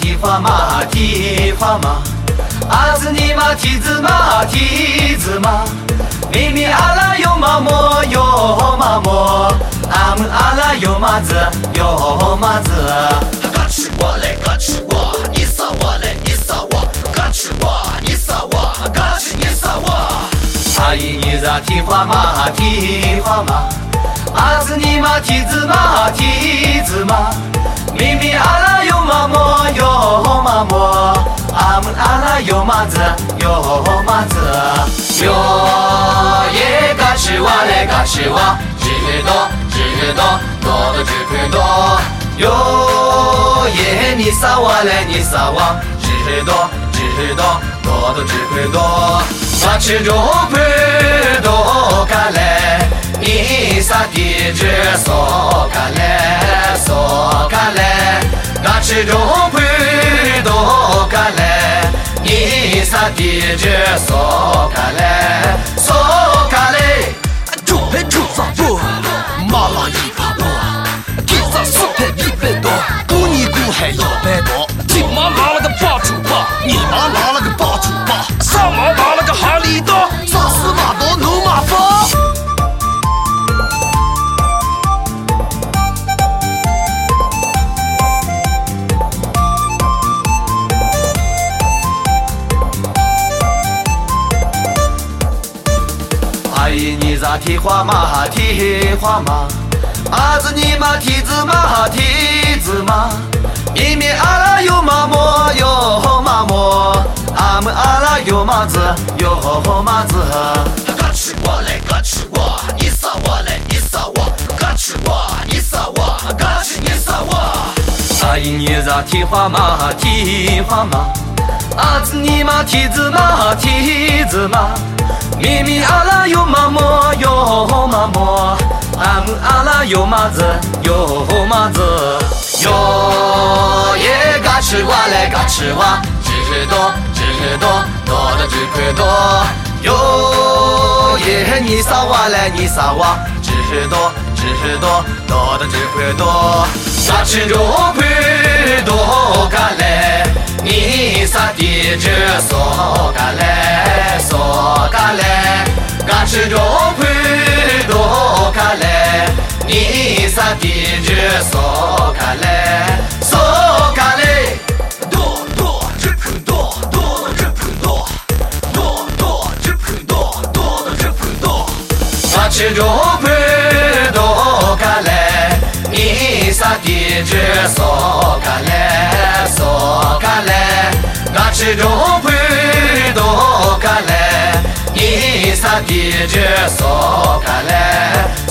蹄花马蹄花马，阿子尼玛蹄子马蹄子马，咪咪阿拉有马莫有马莫，阿姆阿拉有马子有马子。 嘎吃我嘞，嘎吃我，你撒我嘞，你撒我，嘎吃我，你撒我，嘎吃你撒我。 阿姨你咋蹄花马蹄花马，阿子尼玛蹄子马蹄子马，咪咪阿拉有马莫有马莫，阿姆阿拉有马子有马子。哟耶嘎吃哇嘞嘎吃哇，只多只多多的只可多。哟耶你撒哇嘞你撒哇，只多只多多的只可多。嘎吃肉配多嘎嘞，你撒地只嗦嘎嘞嗦嘎嘞。嘎吃肉配多嘎嘞，你撒地只嗦嘎嘞嗦嘎嘞。 猪配猪撒不，麻辣一把多，蹄子四配100多，咕尼咕还100多。你妈拿了个八猪八，你妈拿了个八猪八，啥妈拿了个哈利多，啥死马多弄马发。 阿姨你咋蹄花马蹄花马，阿子尼玛蹄子马蹄子马，咪咪阿拉有马莫有马莫，阿姆阿拉有马子有马子。 嘎吃我嘞，嘎吃我，你撒我嘞，你撒我，嘎吃我，你撒我，嘎吃你撒我。 阿姨你咋蹄花马蹄花马，阿子尼玛蹄子马蹄子马，咪咪阿拉有马莫有马莫，阿姆阿拉有马子有马子。哟耶嘎吃哇嘞嘎吃哇，只多只多多的只可多。哟耶你撒哇嘞你撒哇，只多只多多的只可多。嘎吃肉配多嘎嘞，你撒地只嗦嘎嘞嗦嘎嘞。嘎吃肉配多嘎嘞，你撒地只嗦嘎嘞嗦嘎嘞。 多多只可多，多的只可多，多多只可多，多的只可多。 嘎吃肉配多嘎嘞，你撒地只嗦嘎嘞嗦嘎嘞。嘎吃肉配多嘎嘞，你撒地只嗦嘎嘞